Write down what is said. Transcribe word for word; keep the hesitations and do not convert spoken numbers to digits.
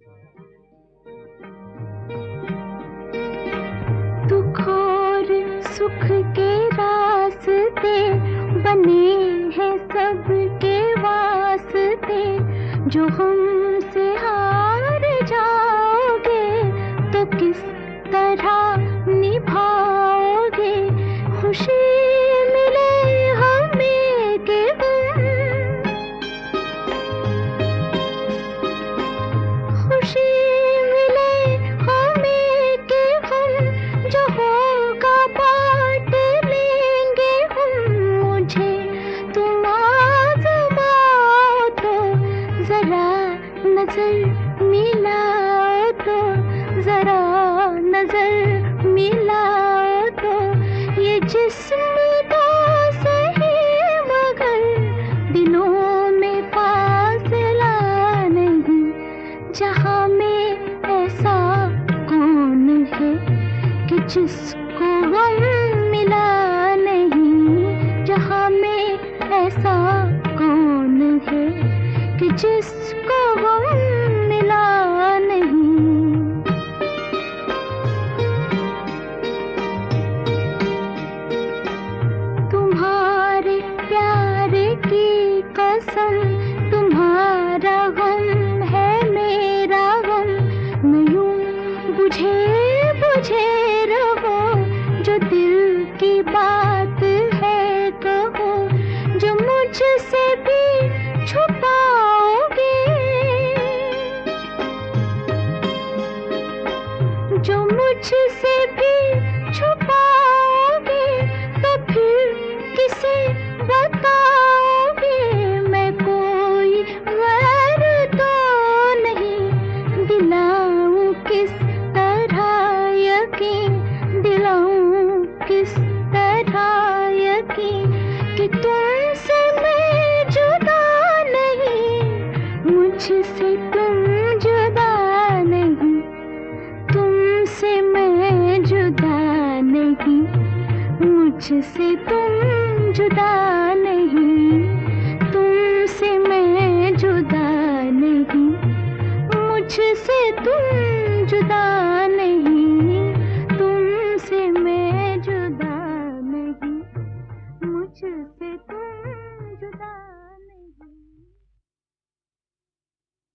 दुख और सुख के रास्ते बने हैं सबके वास्ते, जो हमसे हार जाओगे तो किस तरह निभाओगे। खुशी मिले हमें कि गम, खुशी मिले हमें कि गम, जो होगा बांट लेंगे हम। मुझे तुम आज़माओ तो जरा नजर मिलाओ तो, जरा नजर मिलाओ तो। ये जिस्म तो सही मगर दिलों में फासला नहीं, जहाँ में ऐसा कौन है कि जिसको गम मिला नहीं, जहाँ में ऐसा कौन है कि जिसको गम मिला नहीं। तुम्हारे प्यार की कसम, तुम्हारा गम है मेरा गम। मैं यूं बुझे बुझे रहो, जो दिल की बात है कहो, जो मुझसे भी छुपाओगे, जो मुझसे भी छुपाओगे तो फिर किसे बताओगे। मैं कोई गैर तो नहीं, दिलाऊं किस तरह यकीन, दिलाऊं किस तरह यकीन कि तुमसे मैं जुदा नहीं, मुझसे तुम जुदा नहीं, तुमसे मैं जुदा नहीं, मुझसे तुम जुदा नहीं, तुमसे मैं जुदा नहीं, मुझसे तुम जुदा